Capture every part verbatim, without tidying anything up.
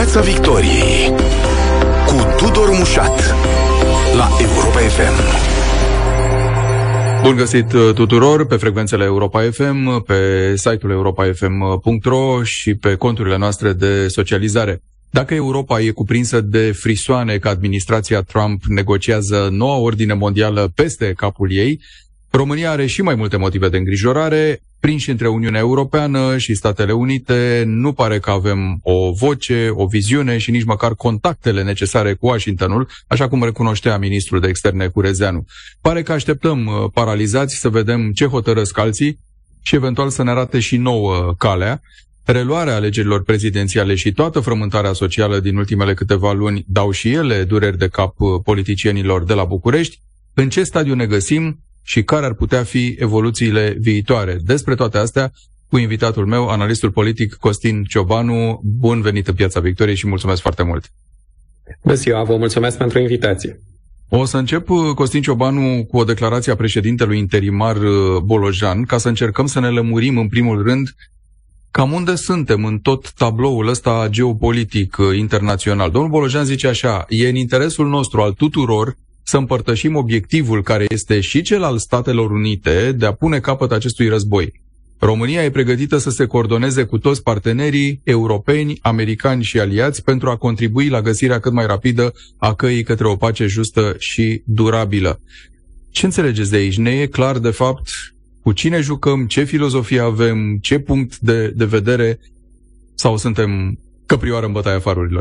Piața Victoriei cu Tudor Mușat la Europa F M. Bun găsit tuturor pe frecvențele Europa F M, pe site-ul europa f m punct r o și pe conturile noastre de socializare. Dacă Europa e cuprinsă de frisoane că administrația Trump negociază noua ordine mondială peste capul ei, România are și mai multe motive de îngrijorare. Prinși între Uniunea Europeană și Statele Unite, nu pare că avem o voce, o viziune și nici măcar contactele necesare cu Washingtonul, așa cum recunoștea ministrul de externe Curezeanu. Pare că așteptăm paralizați să vedem ce hotărăsc alții și eventual să ne arate și nouă calea. Reluarea alegerilor prezidențiale și toată frământarea socială din ultimele câteva luni dau și ele dureri de cap politicienilor de la București. În ce stadiu ne găsim și care ar putea fi evoluțiile viitoare? Despre toate astea, cu invitatul meu, analistul politic Costin Ciobanu. Bun venit în Piața Victoriei și mulțumesc foarte mult! Bună ziua, vă mulțumesc pentru invitație! O să încep, Costin Ciobanu, cu o declarație a președintelui interimar Bolojan, ca să încercăm să ne lămurim în primul rând cam unde suntem în tot tabloul ăsta geopolitic internațional. Domnul Bolojan zice așa: e în interesul nostru, al tuturor, să împărtășim obiectivul care este și cel al Statelor Unite de a pune capăt acestui război. România e pregătită să se coordoneze cu toți partenerii europeni, americani și aliați pentru a contribui la găsirea cât mai rapidă a căii către o pace justă și durabilă. Ce înțelegeți de aici? Ne e clar, de fapt, cu cine jucăm, ce filozofie avem, ce punct de, de vedere, sau suntem căprioară în bătaia farurilor?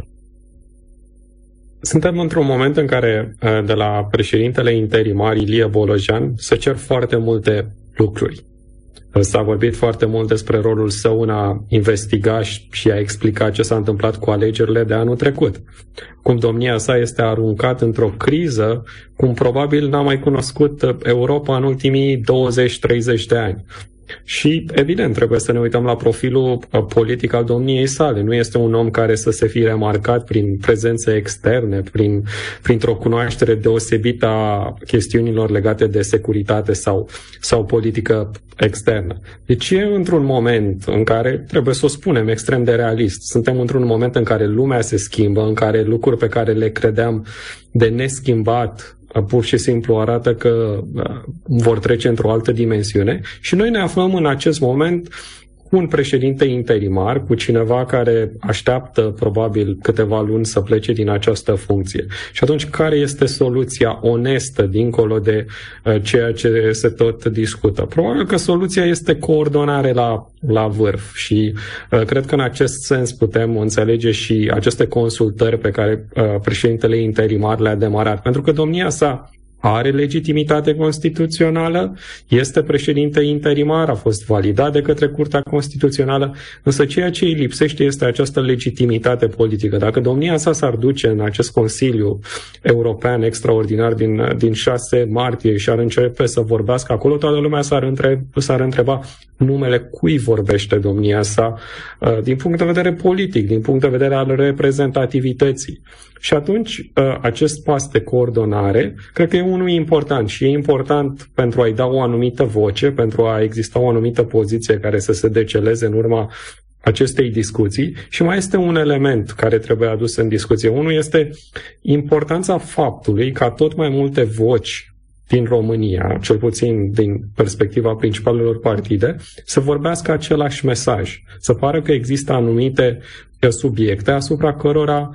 Suntem într-un moment în care, de la președintele interimar Ilie Bolojan, se cer foarte multe lucruri. S-a vorbit foarte mult despre rolul său în a investiga și a explica ce s-a întâmplat cu alegerile de anul trecut. Cum domnia sa este aruncat într-o criză, cum probabil n-a mai cunoscut Europa în ultimii douăzeci treizeci de ani. Și, evident, trebuie să ne uităm la profilul politic al domniei sale. Nu este un om care să se fie remarcat prin prezențe externe, prin, printr-o cunoaștere deosebită a chestiunilor legate de securitate sau, sau politică externă. Deci e într-un moment în care, trebuie să o spunem extrem de realist, suntem într-un moment în care lumea se schimbă, în care lucruri pe care le credeam de neschimbat pur și simplu arată că vor trece într-o altă dimensiune și noi ne aflăm în acest moment cu un președinte interimar, cu cineva care așteaptă probabil câteva luni să plece din această funcție. Și atunci, care este soluția onestă dincolo de uh, ceea ce se tot discută? Probabil că soluția este coordonare la, la vârf și uh, cred că în acest sens putem înțelege și aceste consultări pe care uh, președintele interimar le-a demarat. Pentru că domnia sa are legitimitate constituțională, este președinte interimar, a fost validat de către Curtea Constituțională, însă ceea ce îi lipsește este această legitimitate politică. Dacă domnia sa s-ar duce în acest Consiliu European extraordinar din, din șase martie și ar începe să vorbească acolo, toată lumea s-ar, întreb, s-ar întreba numele cui vorbește domnia sa din punct de vedere politic, din punct de vedere al reprezentativității. Și atunci acest pas de coordonare cred că e unul important și e important pentru a-i da o anumită voce, pentru a exista o anumită poziție care să se deceleze în urma acestei discuții. Și mai este un element care trebuie adus în discuție. Unul este importanța faptului ca tot mai multe voci din România, cel puțin din perspectiva principalelor partide, să vorbească același mesaj. Să pară că există anumite subiecte asupra cărora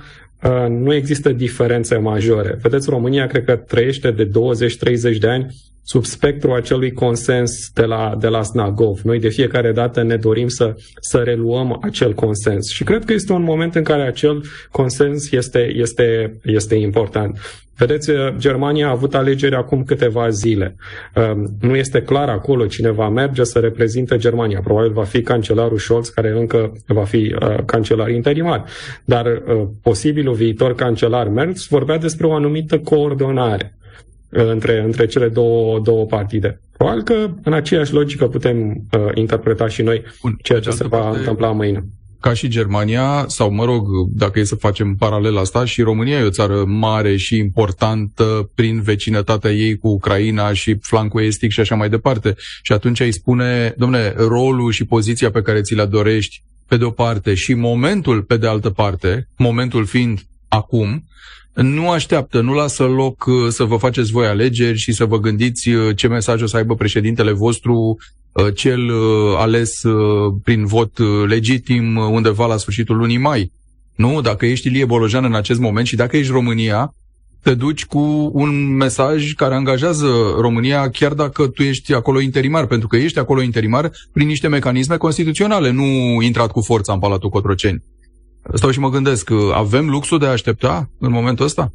nu există diferențe majore. Vedeți, România cred că trăiește de douăzeci treizeci de ani sub spectrul acelui consens de la, de la Snagov. Noi de fiecare dată ne dorim să, să reluăm acel consens. Și cred că este un moment în care acel consens este, este, este important. Vedeți, Germania a avut alegeri acum câteva zile. Nu este clar acolo cine va merge să reprezinte Germania. Probabil va fi cancelarul Scholz, care încă va fi cancelar interimar. Dar posibilul viitor cancelar Merz vorbea despre o anumită coordonare între, între cele două, două partide. Probabil că în aceeași logică putem uh, interpreta și noi Bun, ceea ce se va parte, întâmpla mâine. Ca și Germania, sau mă rog, dacă e să facem paralela asta, și România e o țară mare și importantă prin vecinătatea ei cu Ucraina și flancul estic și așa mai departe. Și atunci îi spune, dom'le, rolul și poziția pe care ți le dorești pe de o parte, și momentul pe de altă parte, momentul fiind acum, nu așteaptă, nu lasă loc să vă faceți voi alegeri și să vă gândiți ce mesaj o să aibă președintele vostru, cel ales prin vot legitim undeva la sfârșitul lunii mai. Nu, dacă ești Ilie Bolojan în acest moment și dacă ești România, te duci cu un mesaj care angajează România chiar dacă tu ești acolo interimar, pentru că ești acolo interimar prin niște mecanisme constituționale, nu intrat cu forța în Palatul Cotroceni. Stau și mă gândesc, avem luxul de a aștepta în momentul ăsta?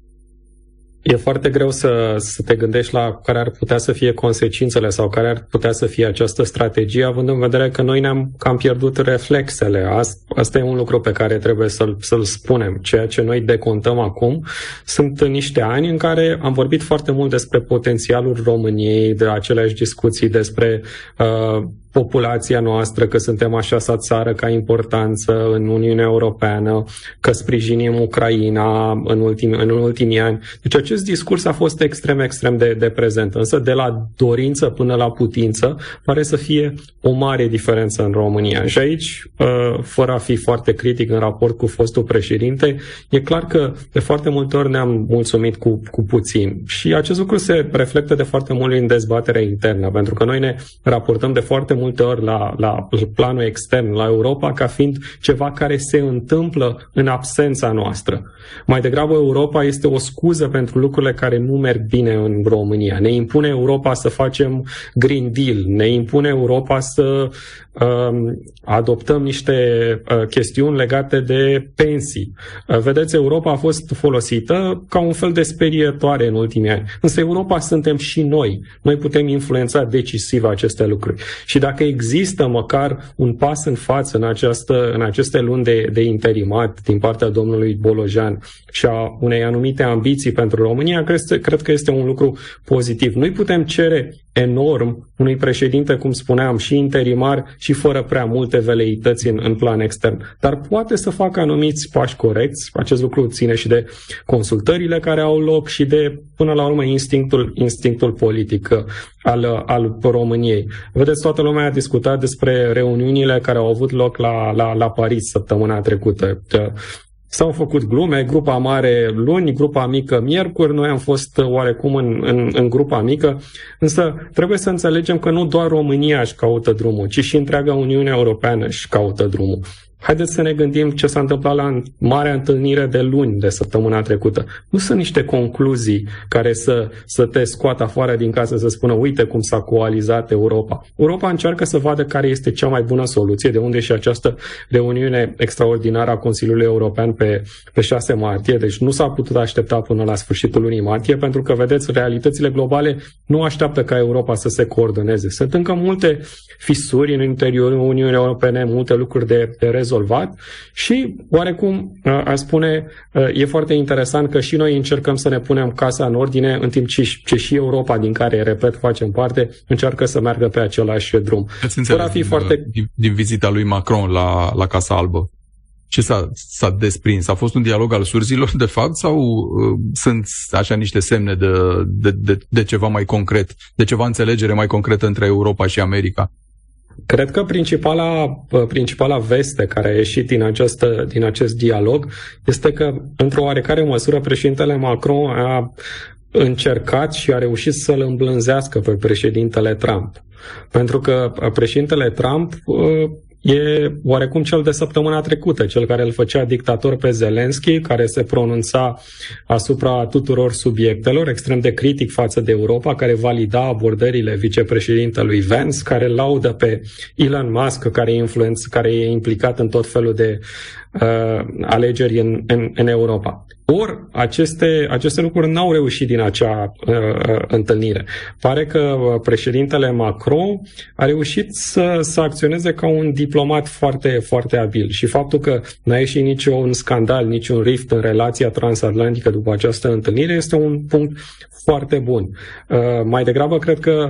E foarte greu să, să te gândești la care ar putea să fie consecințele sau care ar putea să fie această strategie, având în vedere că noi ne-am cam pierdut reflexele. Asta e un lucru pe care trebuie să-l, să-l spunem. Ceea ce noi decontăm acum sunt niște ani în care am vorbit foarte mult despre potențialul României, de aceleași discuții despre uh, populația noastră, că suntem așa sa țară ca importanță în Uniunea Europeană, că sprijinim Ucraina în ultimii, în ultimii ani. Deci acest discurs a fost extrem, extrem de, de prezent. Însă de la dorință până la putință pare să fie o mare diferență în România. Și aici, fără a fi foarte critic în raport cu fostul președinte, e clar că de foarte multe ori ne-am mulțumit cu, cu puțin. Și acest lucru se reflectă de foarte mult în dezbaterea internă, pentru că noi ne raportăm de foarte multe ori la, la planul extern, la Europa, ca fiind ceva care se întâmplă în absența noastră. Mai degrabă Europa este o scuză pentru lucrurile care nu merg bine în România. Ne impune Europa să facem Green Deal, ne impune Europa să um, adoptăm niște uh, chestiuni legate de pensii. Uh, vedeți, Europa a fost folosită ca un fel de sperietoare în ultimii ani. Însă Europa suntem și noi. Noi putem influența decisiv aceste lucruri. Și dacă există măcar un pas în față în, această, în aceste luni de, de interimat din partea domnului Bolojan și a unei anumite ambiții pentru România, cred, cred că este un lucru pozitiv. Noi putem cere enorm unui președinte, cum spuneam, și interimar și fără prea multe veleități în, în plan extern. Dar poate să facă anumiți pași corecți. Acest lucru ține și de consultările care au loc și de, până la urmă, instinctul, instinctul politic al, al României. Vedeți, toată lumea a discutat despre reuniunile care au avut loc la, la, la Paris săptămâna trecută. S-au făcut glume, grupa mare luni, grupa mică miercuri, noi am fost oarecum în, în, în grupa mică, însă trebuie să înțelegem că nu doar România își caută drumul, ci și întreaga Uniune Europeană își caută drumul. Haideți să ne gândim ce s-a întâmplat la marea întâlnire de luni de săptămâna trecută. Nu sunt niște concluzii care să, să te scoată afară din casă să spună uite cum s-a coalizat Europa. Europa încearcă să vadă care este cea mai bună soluție, de unde și această reuniune extraordinară a Consiliului European pe, pe șase martie. Deci nu s-a putut aștepta până la sfârșitul lunii martie, pentru că, vedeți, realitățile globale nu așteaptă ca Europa să se coordoneze. Sunt încă multe fisuri în interiorul Uniunii Europene, multe lucruri de, de rezolvat și, oarecum, aș spune, e foarte interesant că și noi încercăm să ne punem casa în ordine, în timp ce, ce și Europa, din care, repet, facem parte, încearcă să meargă pe același drum. Fără a fi din, foarte... din, din vizita lui Macron la, la Casa Albă, ce s-a, s-a desprins? A fost un dialog al surzilor, de fapt, sau uh, sunt așa niște semne de, de, de, de ceva mai concret, de ceva înțelegere mai concretă între Europa și America? Cred că principala, principala veste care a ieșit din, această, din acest dialog este că, într-o oarecare măsură, președintele Macron a încercat și a reușit să-l îmblânzească pe președintele Trump. Pentru că președintele Trump e oarecum cel de săptămâna trecută, cel care îl făcea dictator pe Zelensky, care se pronunța asupra tuturor subiectelor, extrem de critic față de Europa, care valida abordările vicepreședintelui Vance, care laudă pe Elon Musk, care e, influenț, care e implicat în tot felul de uh, alegeri în, în, în Europa. Ori aceste, aceste lucruri n-au reușit din acea uh, întâlnire. Pare că președintele Macron a reușit să, să acționeze ca un diplomat foarte, foarte abil și faptul că n-a ieșit niciun scandal, niciun rift în relația transatlantică după această întâlnire este un punct foarte bun. Uh, mai degrabă cred că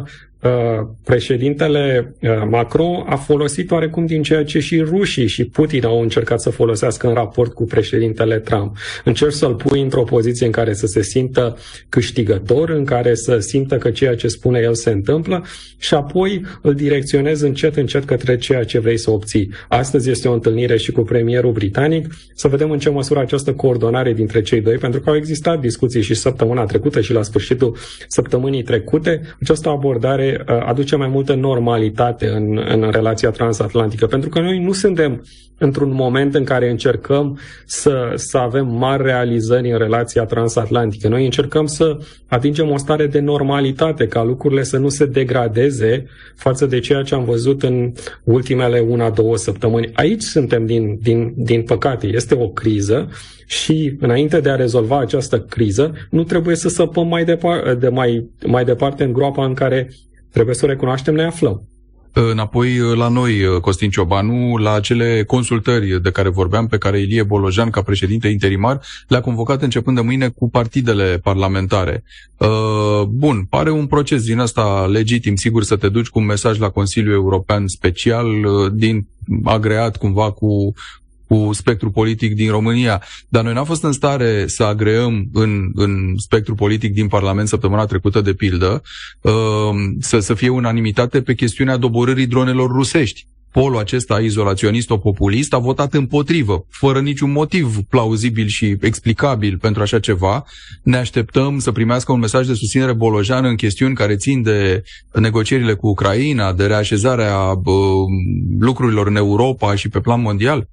președintele Macron a folosit oarecum din ceea ce și rușii și Putin au încercat să folosească în raport cu președintele Trump. Încerci să-l pui într-o poziție în care să se simtă câștigător, în care să simtă că ceea ce spune el se întâmplă și apoi îl direcționezi încet, încet către ceea ce vrei să obții. Astăzi este o întâlnire și cu premierul britanic, să vedem în ce măsură această coordonare dintre cei doi, pentru că au existat discuții și săptămâna trecută și la sfârșitul săptămânii trecute, această abordare aduce mai multă normalitate în, în relația transatlantică, pentru că noi nu suntem într-un moment în care încercăm să, să avem mari realizări în relația transatlantică. Noi încercăm să atingem o stare de normalitate, ca lucrurile să nu se degradeze față de ceea ce am văzut în ultimele una, două săptămâni. Aici suntem, din, din, din păcate. Este o criză și înainte de a rezolva această criză, nu trebuie să săpăm mai, depar- de mai, mai departe în groapa în care trebuie să o recunoaștem, ne aflăm. Înapoi la noi, Costin Ciobanu, la acele consultări de care vorbeam, pe care Ilie Bolojan, ca președinte interimar, le-a convocat începând de mâine cu partidele parlamentare. Bun, pare un proces din ăsta legitim, sigur, să te duci cu un mesaj la Consiliul European special, din agreat cumva cu cu spectrul politic din România, dar noi n-am fost în stare să agreăm în, în spectrul politic din Parlament săptămâna trecută, de pildă, să, să fie unanimitate pe chestiunea doborârii dronelor rusești. Polul acesta izolaționist-populist a votat împotrivă, fără niciun motiv plauzibil și explicabil pentru așa ceva. Ne așteptăm să primească un mesaj de susținere Bolojan în chestiuni care țin de negocierile cu Ucraina, de reașezarea uh, lucrurilor în Europa și pe plan mondial?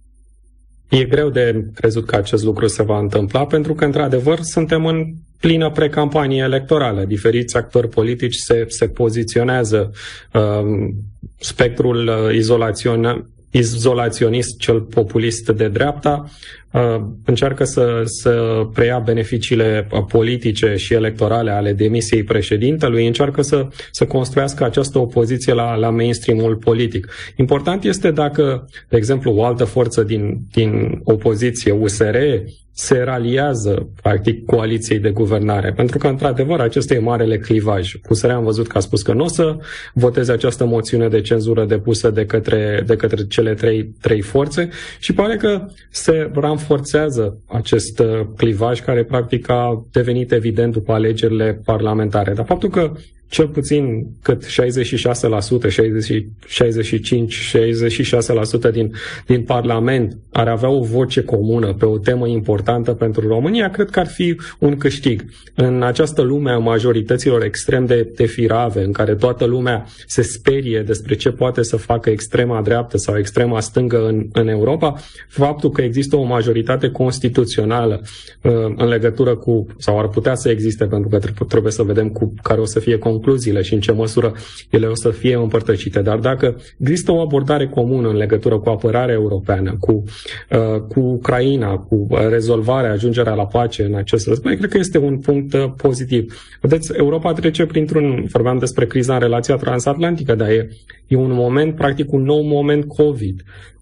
E greu de crezut că acest lucru se va întâmpla, pentru că, într-adevăr, suntem în plină precampanie electorală. Diferiți actori politici se, se poziționează. Uh, spectrul uh, izolațion, izolaționist, cel populist de dreapta, uh, încearcă să, să preia beneficiile politice și electorale ale demisiei președintelui, încearcă să, să construiască această opoziție la, la mainstream-ul politic. Important este dacă, de exemplu, o altă forță din, din opoziție, U S R, se raliază, practic, coaliției de guvernare. Pentru că, într-adevăr, acesta e marele clivaj. U S R am văzut că a spus că nu o să voteze această moțiune de cenzură depusă de către, de către cele trei, trei forțe și pare că se ranforțează acest clivaj care, practic, a devenit evident după alegerile parlamentare. Dar faptul că cel puțin cât șaizeci și șase la sută, șaizeci și cinci șaizeci și șase la sută din, din Parlament ar avea o voce comună pe o temă importantă pentru România, cred că ar fi un câștig. În această lume a majorităților extrem de, de firave, în care toată lumea se sperie despre ce poate să facă extrema dreaptă sau extrema stângă în, în Europa, faptul că există o majoritate constituțională uh, în legătură cu, sau ar putea să existe, pentru că trebuie să vedem cu care o să fie concluziile și în ce măsură ele o să fie împărtășite. Dar dacă există o abordare comună în legătură cu apărarea europeană, cu, uh, cu Ucraina, cu rezolvarea, ajungerea la pace în acest război, cred că este un punct uh, pozitiv. Vedeți, Europa trece printr-un, vorbeam despre criza în relația transatlantică, dar e, e un moment, practic un nou moment COVID.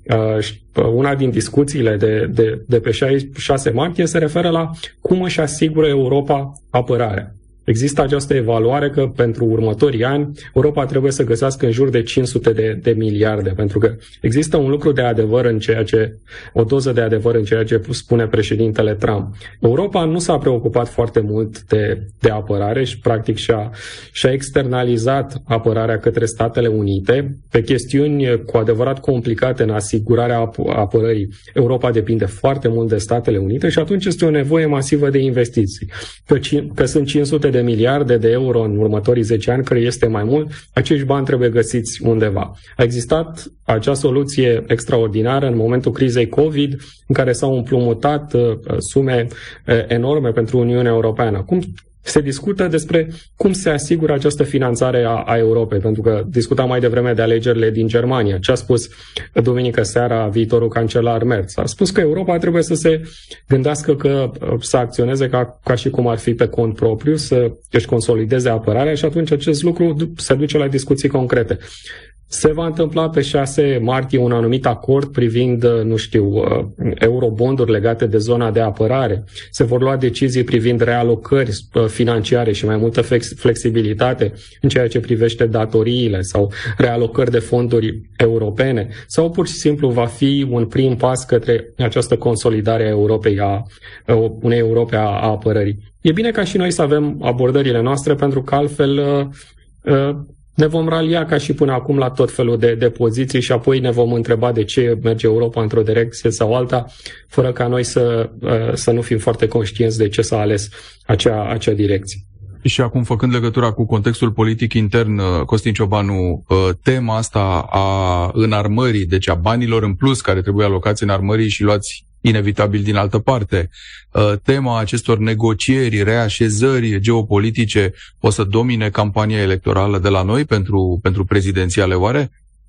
Uh, una din discuțiile de, de, de pe șase martie se referă la cum își asigură Europa apărarea. Există această evaluare că pentru următorii ani Europa trebuie să găsească în jur de cinci sute de, de miliarde, pentru că există un lucru de adevăr în ceea ce, o doză de adevăr în ceea ce spune președintele Trump. Europa nu s-a preocupat foarte mult de, de apărare și practic și-a, și-a externalizat apărarea către Statele Unite pe chestiuni cu adevărat complicate în asigurarea ap- apărării. Europa depinde foarte mult de Statele Unite și atunci este o nevoie masivă de investiții. Că, că sunt cinci sute de miliarde de euro în următorii zece ani, care este mai mult, acești bani trebuie găsiți undeva. A existat acea soluție extraordinară în momentul crizei COVID, în care s-au împrumutat uh, sume uh, enorme pentru Uniunea Europeană. Acum se discută despre cum se asigură această finanțare a, a Europei, pentru că discutam mai devreme de alegerile din Germania. Ce a spus duminică seara viitorul cancelar Merz? A spus că Europa trebuie să se gândească că să acționeze ca, ca și cum ar fi pe cont propriu, să își consolideze apărarea și atunci acest lucru se duce la discuții concrete. se va întâmpla pe șase martie un anumit acord privind, nu știu, eurobonduri legate de zona de apărare. Se vor lua decizii privind realocări financiare și mai multă flexibilitate în ceea ce privește datoriile sau realocări de fonduri europene. Sau pur și simplu va fi un prim pas către această consolidare a Europei, a unei Europe a, a apărării. E bine ca și noi să avem abordările noastre, pentru că altfel ne vom ralia ca și până acum la tot felul de, de poziții și apoi ne vom întreba de ce merge Europa într-o direcție sau alta, fără ca noi să, să nu fim foarte conștienți de ce s-a ales acea, acea direcție. Și acum, făcând legătura cu contextul politic intern, Costin Ciobanu, tema asta a înarmării, deci a banilor în plus care trebuie alocați înarmării și luați inevitabil din altă parte, tema acestor negocieri, reașezări geopolitice o să domine campania electorală de la noi pentru, pentru prezidențiale, oare?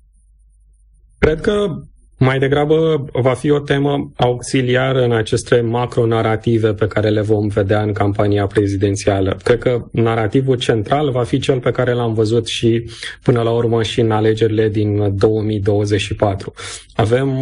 Cred că mai degrabă va fi o temă auxiliară în aceste macronarative pe care le vom vedea în campania prezidențială. Cred că narativul central va fi cel pe care l-am văzut și până la urmă și în alegerile din două mii douăzeci și patru. Avem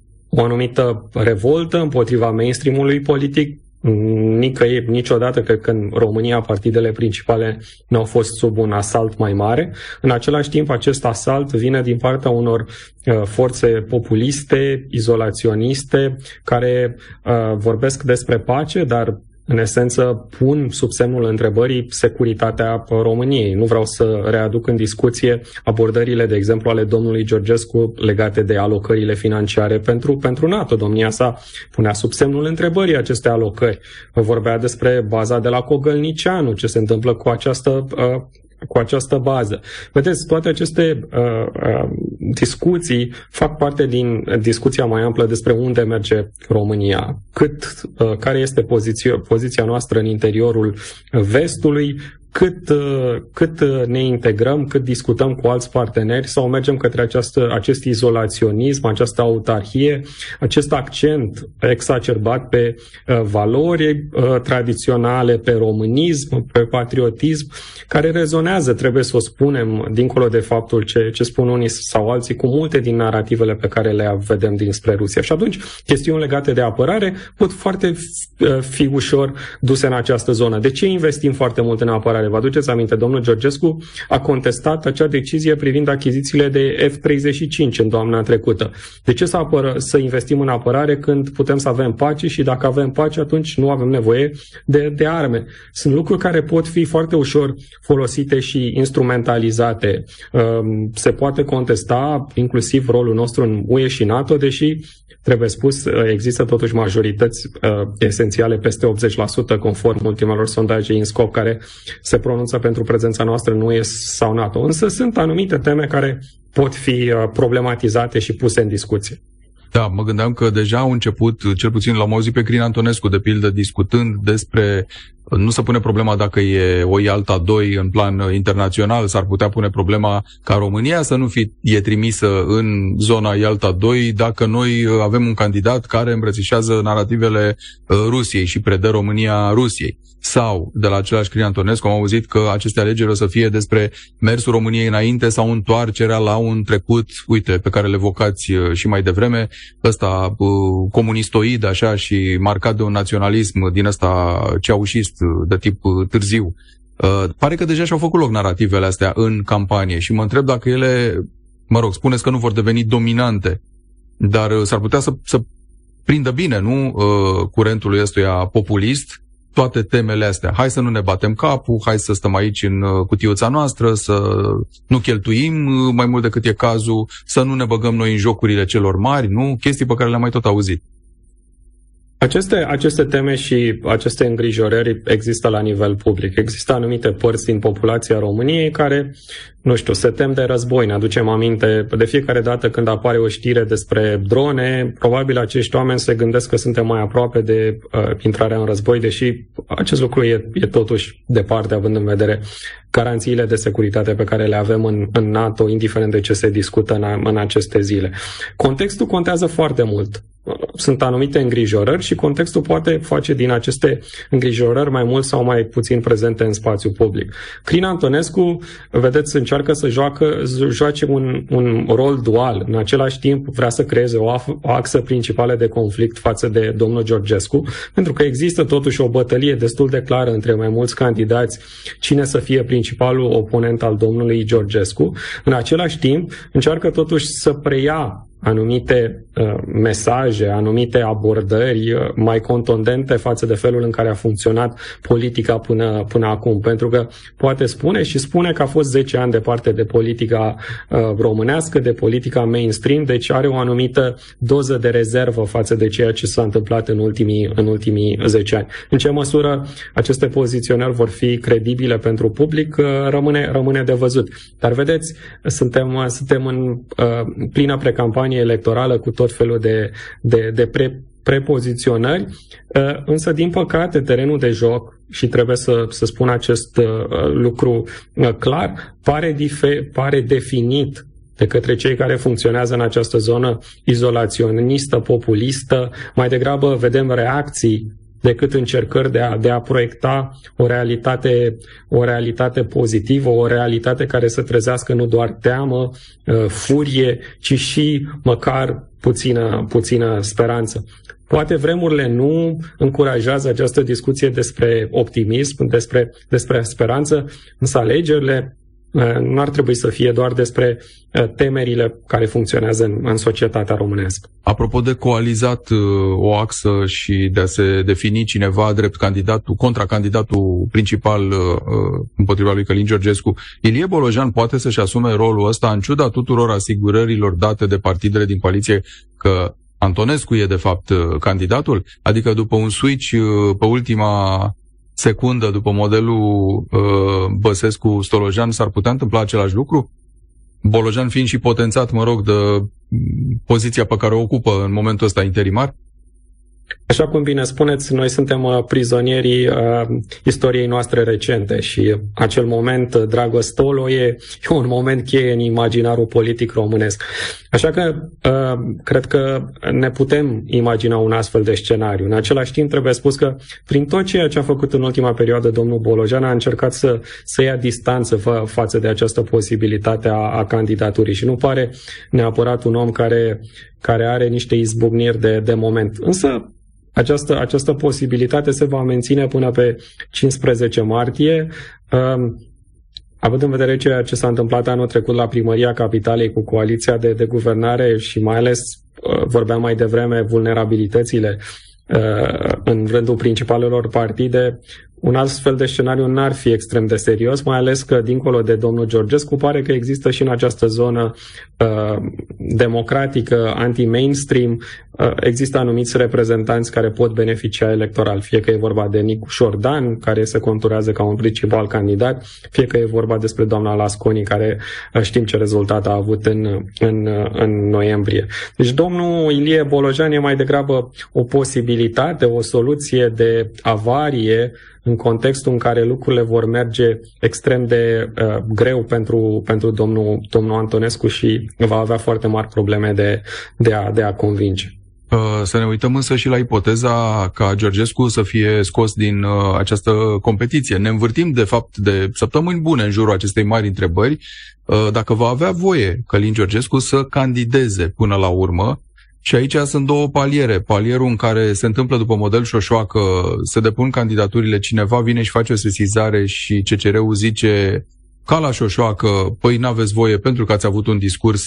o anumită revoltă împotriva mainstream-ului politic. Nicăieri, niciodată, cred că în România partidele principale nu au fost sub un asalt mai mare. În același timp, acest asalt vine din partea unor uh, forțe populiste, izolaționiste, care uh, vorbesc despre pace, dar în esență pun sub semnul întrebării securitatea României. Nu vreau să readuc în discuție abordările, de exemplu, ale domnului Georgescu legate de alocările financiare pentru, pentru NATO. Domnia sa punea sub semnul întrebării aceste alocări. Vorbea despre baza de la Cogălnicianu, ce se întâmplă cu această uh, cu această bază. Vedeți, toate aceste uh, uh, discuții fac parte din discuția mai amplă despre unde merge România, cât, uh, care este poziția, poziția noastră în interiorul vestului, cât, cât ne integrăm, cât discutăm cu alți parteneri sau mergem către această, acest izolaționism, această autarhie, acest accent exacerbat pe uh, valori uh, tradiționale, pe românism, pe patriotism, care rezonează, trebuie să o spunem, dincolo de faptul ce, ce spun unii sau alții, cu multe din narativele pe care le vedem dinspre Rusia. Și atunci, chestiuni legate de apărare pot foarte fi ușor duse în această zonă. De ce investim foarte mult în apărare? Vă aduceți aminte, domnul Georgescu a contestat acea decizie privind achizițiile de F treizeci și cinci în toamna trecută. De ce să, apără, să investim în apărare când putem să avem pace și dacă avem pace, atunci nu avem nevoie de, de arme? Sunt lucruri care pot fi foarte ușor folosite și instrumentalizate. Se poate contesta inclusiv rolul nostru în U E și NATO, deși, trebuie spus, există totuși majorități esențiale peste optzeci la sută conform ultimelor sondaje INSCOP care se pronunță pentru prezența noastră în U E sau NATO. Însă sunt anumite teme care pot fi problematizate și puse în discuție. Da, mă gândeam că deja au început, cel puțin l-am auzit pe Crin Antonescu, de pildă, discutând despre, nu se pune problema dacă e o Ialta doi în plan internațional, s-ar putea pune problema ca România să nu fie trimisă în zona Ialta doi dacă noi avem un candidat care îmbrățișează narativele Rusiei și predă România Rusiei. Sau, de la același Crin Antonescu, am auzit că aceste alegeri o să fie despre mersul României înainte sau întoarcerea la un trecut, uite, pe care le evocați și mai devreme, ăsta comunistoid, așa, și marcat de un naționalism din ăsta ceaușist de tip târziu. Uh, pare că deja și-au făcut loc narativele astea în campanie și mă întreb dacă ele, mă rog, spuneți că nu vor deveni dominante, dar s-ar putea să, să prindă bine, nu, uh, curentul ăstuia populist, toate temele astea. Hai să nu ne batem capul, hai să stăm aici în cutiuța noastră, să nu cheltuim mai mult decât e cazul, să nu ne băgăm noi în jocurile celor mari, nu? Chestii pe care le-am mai tot auzit. Aceste, aceste teme și aceste îngrijorări există la nivel public. Există anumite părți din populația României care, nu știu, se tem de război. Ne aducem aminte, de fiecare dată când apare o știre despre drone, probabil acești oameni se gândesc că suntem mai aproape de uh, intrarea în război, deși acest lucru e, e totuși departe, având în vedere garanțiile de securitate pe care le avem în, în NATO, indiferent de ce se discută în, în aceste zile. Contextul contează foarte mult. sunt anumite îngrijorări și contextul poate face din aceste îngrijorări mai mult sau mai puțin prezente în spațiu public. Crin Antonescu, vedeți, încearcă să joacă, joace un, un rol dual. În același timp vrea să creeze o, af- o axă principală de conflict față de domnul Georgescu, pentru că există totuși o bătălie destul de clară între mai mulți candidați cine să fie principalul oponent al domnului Georgescu. În același timp, încearcă totuși să preia anumite uh, mesaje, anumite abordări uh, mai contundente față de felul în care a funcționat politica până, până acum. Pentru că poate spune și spune că a fost zece ani departe de politica uh, românească, de politica mainstream, deci are o anumită doză de rezervă față de ceea ce s-a întâmplat în ultimii, în ultimii zece ani. În ce măsură aceste poziționări vor fi credibile pentru public, uh, rămâne, rămâne de văzut. Dar vedeți, suntem, uh, suntem în uh, plină precampanie electorală cu tot felul de, de, de pre, prepoziționări, însă, din păcate, terenul de joc, și trebuie să, să spun acest lucru clar, pare, dife, pare definit de către cei care funcționează în această zonă izolaționistă, populistă. Mai degrabă vedem reacții decât încercări de a, de a proiecta o realitate, o realitate pozitivă, o realitate care să trezească nu doar teamă, furie, ci și măcar puțină, puțină speranță. Poate vremurile nu încurajează această discuție despre optimism, despre, despre speranță, însă alegerile nu ar trebui să fie doar despre temerile care funcționează în, în societatea românească. Apropo de coalizat o axă și de a se defini cineva drept candidatul, contracandidatul principal împotriva lui Călin Georgescu, Ilie Bolojan poate să-și asume rolul ăsta în ciuda tuturor asigurărilor date de partidele din coaliție că Antonescu e de fapt candidatul? Adică după un switch pe ultima secundă, după modelul uh, Băsescu-Stolojan, s-ar putea întâmpla același lucru? Bolojan fiind și potențat, mă rog, de poziția pe care o ocupă în momentul ăsta interimar? Așa cum bine spuneți, noi suntem prizonierii uh, istoriei noastre recente și acel moment, Dragostolo, e, e un moment cheie în imaginarul politic românesc. Așa că uh, cred că ne putem imagina un astfel de scenariu. În același timp trebuie spus că prin tot ceea ce a făcut în ultima perioadă domnul Bolojan a încercat să, să ia distanță fa- față de această posibilitate a, a candidaturii și nu pare neapărat un om care, care are niște izbucniri de, de moment. Însă Această, această posibilitate se va menține până pe cincisprezece martie, um, având în vedere ceea ce s-a întâmplat anul trecut la Primăria Capitalei cu coaliția de, de guvernare și mai ales, uh, vorbeam mai devreme, vulnerabilitățile uh, în rândul principalelor partide. Un astfel de scenariu n-ar fi extrem de serios, mai ales că, dincolo de domnul Georgescu, pare că există și în această zonă uh, democratică, anti-mainstream, uh, există anumiți reprezentanți care pot beneficia electoral, fie că e vorba de Nicu Șordan, care se conturează ca un principal candidat, fie că e vorba despre doamna Lasconi, care uh, știm ce rezultat a avut în, în, în noiembrie. Deci domnul Ilie Bolojan e mai degrabă o posibilitate, o soluție de avarie în contextul în care lucrurile vor merge extrem de uh, greu pentru, pentru domnul, domnul Antonescu și va avea foarte mari probleme de, de, a, de a convinge. Să ne uităm însă și la ipoteza ca Georgescu să fie scos din uh, această competiție. Ne învârtim, de fapt, de săptămâni bune în jurul acestei mari întrebări, uh, dacă va avea voie Călin Georgescu să candideze până la urmă. Și aici sunt două paliere. Palierul în care se întâmplă după model șoșoacă, se depun candidaturile, cineva vine și face o sesizare și C C R-ul zice ca la șoșoacă, păi n-aveți voie pentru că ați avut un discurs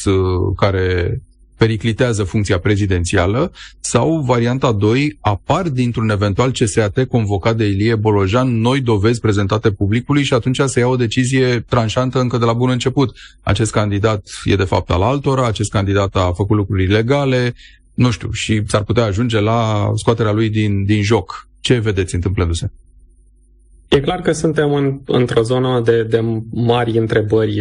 care periclitează funcția prezidențială, sau varianta doi, apar dintr-un eventual C S A T convocat de Ilie Bolojan noi dovezi prezentate publicului și atunci se ia o decizie tranșantă încă de la bun început. Acest candidat e de fapt al altora, acest candidat a făcut lucruri ilegale, nu știu, și s-ar putea ajunge la scoaterea lui din, din joc. Ce vedeți întâmplându-se? E clar că suntem în, într-o zonă de, de mari întrebări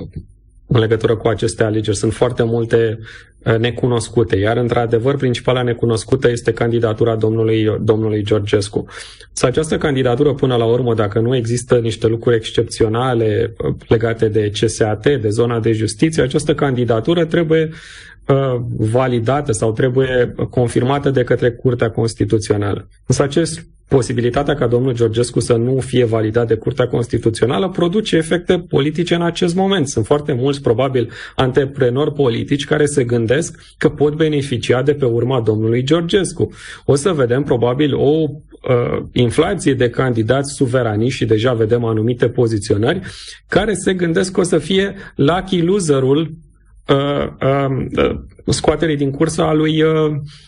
în legătură cu aceste alegeri. Sunt foarte multe necunoscute, iar într-adevăr principala necunoscută este candidatura domnului, domnului Georgescu. Să această candidatură până la urmă, dacă nu există niște lucruri excepționale legate de C S A T, de zona de justiție, această candidatură trebuie validată sau trebuie confirmată de către Curtea Constituțională. Însă acest posibilitatea ca domnul Georgescu să nu fie validat de Curtea Constituțională produce efecte politice în acest moment. Sunt foarte mulți, probabil, antreprenori politici care se gândesc că pot beneficia de pe urma domnului Georgescu. O să vedem, probabil, o uh, inflație de candidați suveraniști și deja vedem anumite poziționări care se gândesc că o să fie lucky loser-ul uh, uh, uh, scoaterii din cursă a lui uh,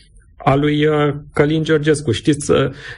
a lui Călin Georgescu. Știți,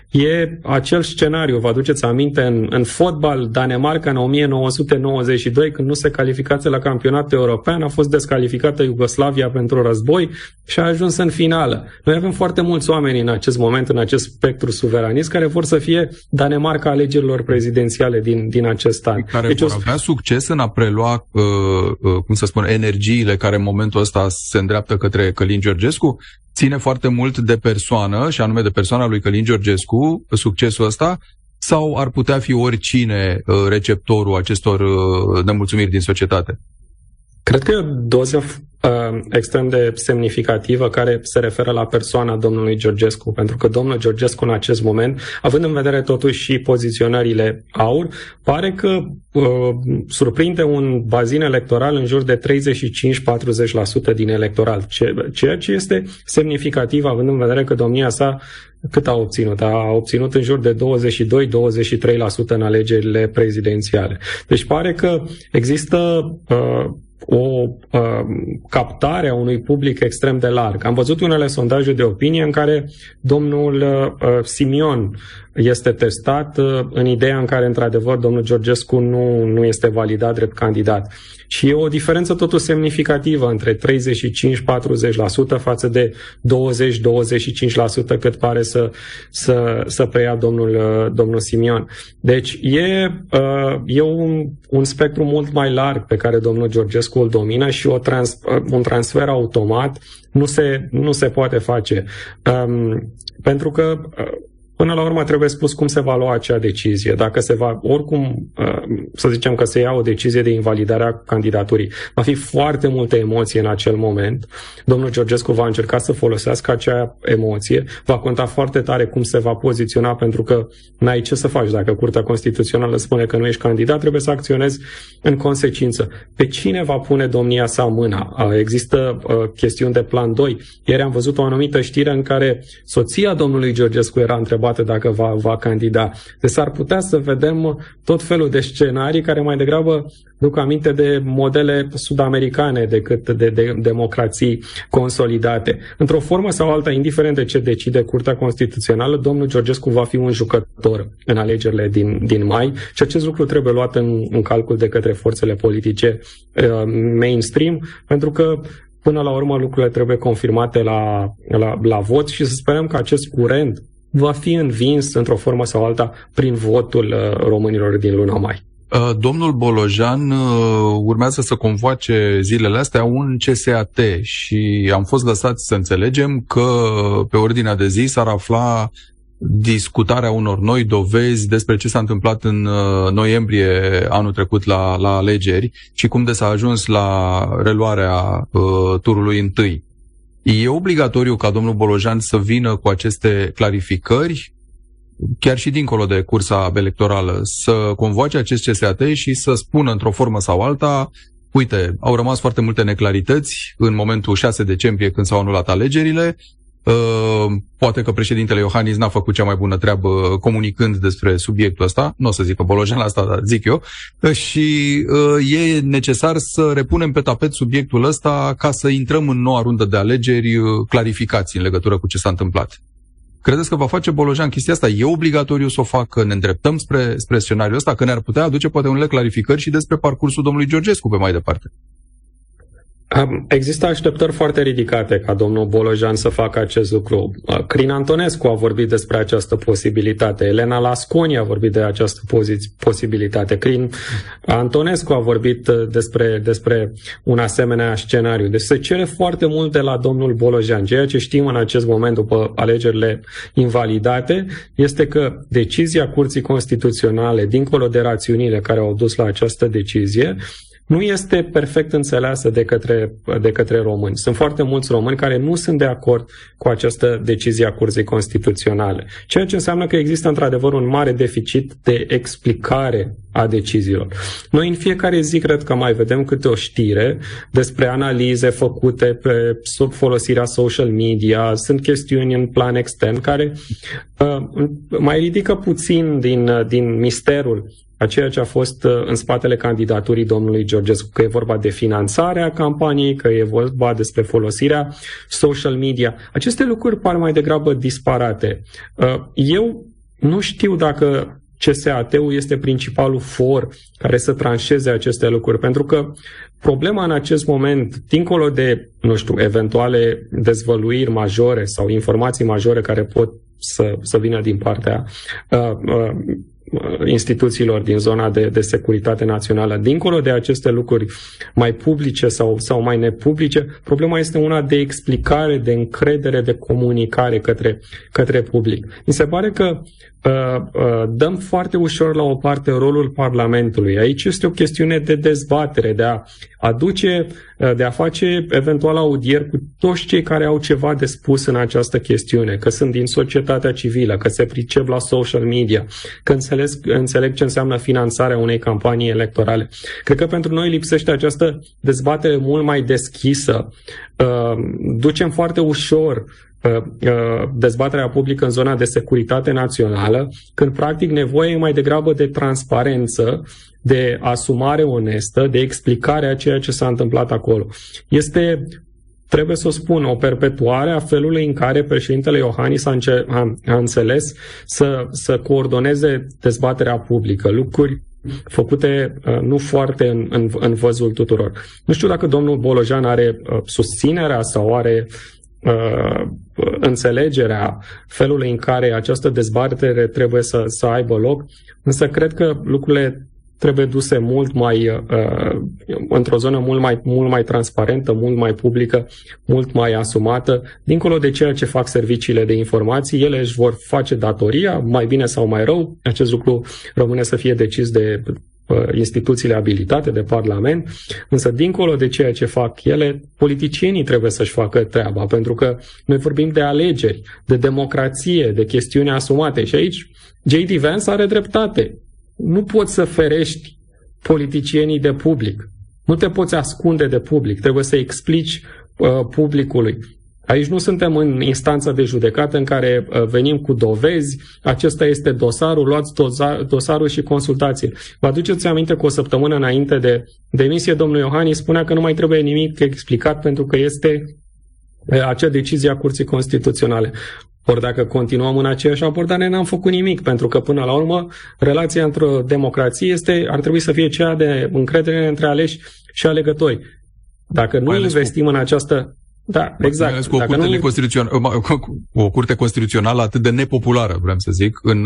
e acel scenariu, vă aduceți aminte, în, în fotbal, Danemarca în o mie nouă sute nouăzeci și doi, când nu se calificase la campionatul european, a fost descalificată Iugoslavia pentru război și a ajuns în finală. Noi avem foarte mulți oameni în acest moment, în acest spectru suveranist, care vor să fie Danemarca alegerilor prezidențiale din, din acest an. Care deci vor o... avea succes în a prelua, uh, uh, cum să spun, energiile care în momentul ăsta se îndreaptă către Călin Georgescu? Ține foarte mult de persoană, și anume de persoana lui Călin Georgescu, succesul ăsta, sau ar putea fi oricine receptorul acestor nemulțumiri din societate? Cred că e o doză uh, extrem de semnificativă care se referă la persoana domnului Georgescu, pentru că domnul Georgescu în acest moment, având în vedere totuși și poziționările aur, pare că uh, surprinde un bazin electoral în jur de treizeci și cinci la patruzeci la sută din electoral, ceea ce este semnificativ având în vedere că domnia sa cât a obținut? A obținut în jur de douăzeci și doi la douăzeci și trei la sută în alegerile prezidențiale. Deci pare că există uh, o uh, captare a unui public extrem de larg. Am văzut unele sondaje de opinie în care domnul uh, Simion este testat uh, în ideea în care, într-adevăr, domnul Georgescu nu, nu este validat drept candidat. Și e o diferență totuși semnificativă între treizeci și cinci la patruzeci la sută față de douăzeci la douăzeci și cinci la sută cât pare să, să, să preia domnul, uh, domnul Simion. Deci e, uh, e un, un spectru mult mai larg pe care domnul Georgescu îl domină și o trans, uh, un transfer automat nu se, nu se poate face. Um, pentru că uh, până la urmă trebuie spus cum se va lua acea decizie. Dacă se va, oricum, să zicem că se ia o decizie de invalidare a candidaturii, va fi foarte multă emoție în acel moment. Domnul Georgescu va încerca să folosească acea emoție, va conta foarte tare cum se va poziționa, pentru că n-ai ce să faci. Dacă Curtea Constituțională spune că nu ești candidat, trebuie să acționezi în consecință. Pe cine va pune domnia sa mâna? Există uh, chestiuni de plan doi. Ieri am văzut o anumită știre în care soția domnului Georgescu era întrebată dacă va, va candida. Deci s-ar putea să vedem tot felul de scenarii care mai degrabă duc aminte de modele sud-americane decât de, de democrații consolidate. Într-o formă sau alta, indiferent de ce decide Curtea Constituțională, domnul Georgescu va fi un jucător în alegerile din, din mai și acest lucru trebuie luat în, în calcul de către forțele politice uh, mainstream, pentru că până la urmă lucrurile trebuie confirmate la, la, la vot și să sperăm că acest curent va fi învins într-o formă sau alta prin votul uh, românilor din luna mai. Domnul Bolojan urmează să convoace zilele astea un C S A T și am fost lăsați să înțelegem că pe ordinea de zi s-ar afla discutarea unor noi dovezi despre ce s-a întâmplat în noiembrie anul trecut la, la alegeri și cum de s-a ajuns la reluarea uh, turului întâi. E obligatoriu ca domnul Bolojan să vină cu aceste clarificări, chiar și dincolo de cursa electorală, să convoace acest C S A T și să spună într-o formă sau alta: uite, au rămas foarte multe neclarități în momentul șase decembrie când s-au anulat alegerile, uh, poate că președintele Iohannis n-a făcut cea mai bună treabă comunicând despre subiectul ăsta, nu o să zic că Bolojan asta, dar zic eu, și uh, e necesar să repunem pe tapet subiectul ăsta ca să intrăm în noua rundă de alegeri uh, clarificați în legătură cu ce s-a întâmplat. Credeți că va face Bolojan chestia asta? E obligatoriu să o facă? Ne îndreptăm spre, spre scenariul ăsta? Că ne-ar putea aduce poate unele clarificări și despre parcursul domnului Georgescu pe mai departe. Există așteptări foarte ridicate ca domnul Bolojan să facă acest lucru. Crin Antonescu a vorbit despre această posibilitate. Elena Lasconi a vorbit de această posibilitate. Crin Antonescu a vorbit despre, despre un asemenea scenariu. Deci se cere foarte mult de la domnul Bolojan. Ceea ce știm în acest moment, după alegerile invalidate, este că decizia Curții Constituționale, dincolo de rațiunile care au dus la această decizie, nu este perfect înțeleasă de către, de către români. Sunt foarte mulți români care nu sunt de acord cu această decizie a Curții Constituționale, ceea ce înseamnă că există într-adevăr un mare deficit de explicare a deciziilor. Noi în fiecare zi cred că mai vedem câte o știre despre analize făcute pe, sub folosirea social media, sunt chestiuni în plan extern care uh, mai ridică puțin din, din misterul a ceea ce a fost în spatele candidaturii domnului Georgescu, că e vorba de finanțarea campaniei, că e vorba despre folosirea social media. Aceste lucruri par mai degrabă disparate. Eu nu știu dacă C S A T-ul este principalul for care să tranșeze aceste lucruri, pentru că problema în acest moment, dincolo de, nu știu, eventuale dezvăluiri majore sau informații majore care pot să, să vină din partea uh, uh, instituțiilor din zona de, de securitate națională, dincolo de aceste lucruri mai publice sau, sau mai nepublice, problema este una de explicare, de încredere, de comunicare către, către public. Mi se pare că uh, uh, dăm foarte ușor la o parte rolul Parlamentului. Aici este o chestiune de dezbatere, de a aduce, uh, de a face eventual audieri cu toți cei care au ceva de spus în această chestiune, că sunt din societatea civilă, că se pricep la social media, că înțeleg înțeleg ce înseamnă finanțarea unei campanii electorale. Cred că pentru noi lipsește această dezbatere mult mai deschisă. Ducem foarte ușor dezbaterea publică în zona de securitate națională, când practic nevoie e mai degrabă de transparență, de asumare onestă, de explicare a ceea ce s-a întâmplat acolo. Este, trebuie să o spun, o perpetuare a felului în care președintele Iohannis a, înce- a, a înțeles să, să coordoneze dezbaterea publică, lucruri făcute uh, nu foarte în, în, în văzul tuturor. Nu știu dacă domnul Bolojan are uh, susținerea sau are uh, înțelegerea felului în care această dezbatere trebuie să, să aibă loc, însă cred că lucrurile trebuie duse mult mai, uh, într-o zonă mult mai, mult mai transparentă, mult mai publică, mult mai asumată, dincolo de ceea ce fac serviciile de informații. Ele își vor face datoria, mai bine sau mai rău. Acest lucru rămâne să fie decis de uh, instituțiile abilitate, de Parlament, însă dincolo de ceea ce fac ele, politicienii trebuie să-și facă treaba, pentru că noi vorbim de alegeri, de democrație, de chestiuni asumate și aici J D Vance are dreptate. Nu poți să ferești politicienii de public. Nu te poți ascunde de public. Trebuie să explici uh, publicului. Aici nu suntem în instanță de judecată în care uh, venim cu dovezi, acesta este dosarul, luați dosar, dosarul și consultați-l. Vă aduceți aminte că o săptămână înainte de, de emisie, domnul Iohannis spunea că nu mai trebuie nimic explicat pentru că este uh, acea decizie a Curții Constituționale. Ori dacă continuăm în aceeași abordare, n-am făcut nimic, pentru că până la urmă relația într-o democrație este, ar trebui să fie cea de încredere între aleși și alegători. Dacă nu investim cu... în această... Da, exact. Cu o, Dacă curte nu... constituțională, o curte constituțională atât de nepopulară, vreau să zic, în,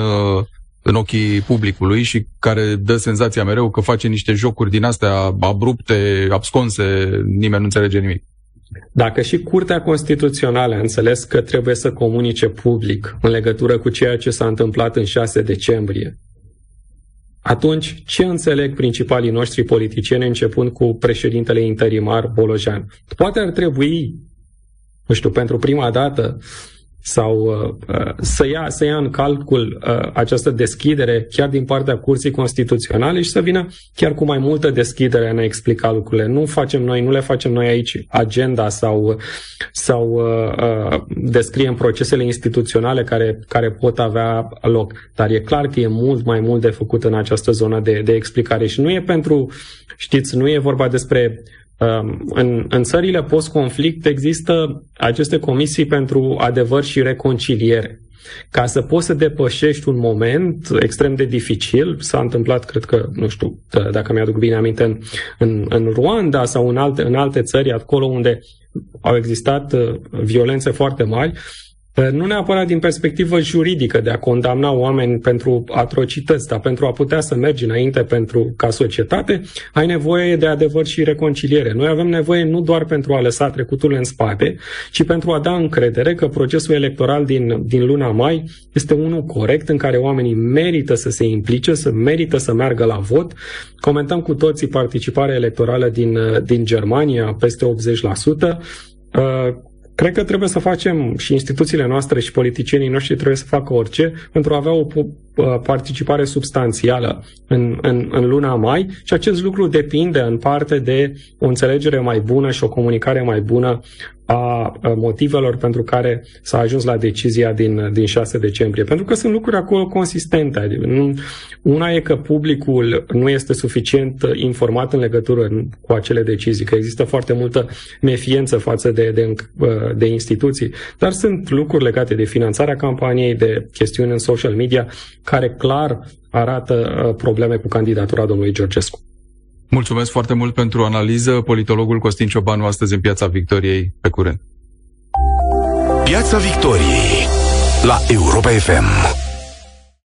în ochii publicului și care dă senzația mereu că face niște jocuri din astea abrupte, absconse, nimeni nu înțelege nimic. Dacă și Curtea Constituțională a înțeles că trebuie să comunice public în legătură cu ceea ce s-a întâmplat în șase decembrie, atunci ce înțeleg principalii noștri politicieni începând cu președintele interimar Bolojan? Poate ar trebui, nu știu, pentru prima dată sau uh, să, ia, să ia în calcul uh, această deschidere chiar din partea Curții Constituționale și să vină chiar cu mai multă deschidere în a explica lucrurile. Nu facem noi, nu le facem noi aici agenda sau, sau uh, uh, descriem procesele instituționale care, care pot avea loc. Dar e clar că e mult mai mult de făcut în această zonă de, de explicare și nu e pentru, știți, nu e vorba despre În, în țările post-conflict există aceste comisii pentru adevăr și reconciliere. Ca să poți să depășești un moment extrem de dificil, s-a întâmplat, cred că, nu știu, dacă mi-aduc bine aminte, în, în, în Rwanda sau în alte, în alte țări, acolo unde au existat violențe foarte mari, Nu neapărat din perspectivă juridică de a condamna oameni pentru atrocități, dar pentru a putea să mergi înainte pentru, ca societate, ai nevoie de adevăr și reconciliere. Noi avem nevoie nu doar pentru a lăsa trecutul în spate, ci pentru a da încredere că procesul electoral din, din luna mai este unul corect, în care oamenii merită să se implice, să merită să meargă la vot. Comentăm cu toții participarea electorală din, din Germania, peste optzeci la sută. Cred că trebuie să facem, și instituțiile noastre și politicienii noștri trebuie să facă orice pentru a avea o participare substanțială în, în, în luna mai, și acest lucru depinde în parte de o înțelegere mai bună și o comunicare mai bună a motivelor pentru care s-a ajuns la decizia din, din șase decembrie. Pentru că sunt lucruri acolo consistente. Una e că publicul nu este suficient informat în legătură cu acele decizii, că există foarte multă mefiență față de, de, de instituții, dar sunt lucruri legate de finanțarea campaniei, de chestiuni în social media, care clar arată probleme cu candidatura domnului Georgescu. Mulțumesc foarte mult pentru analiză, politologul Costin Ciobanu, astăzi în Piața Victoriei. Pe curând! Piața Victoriei la Europa F M.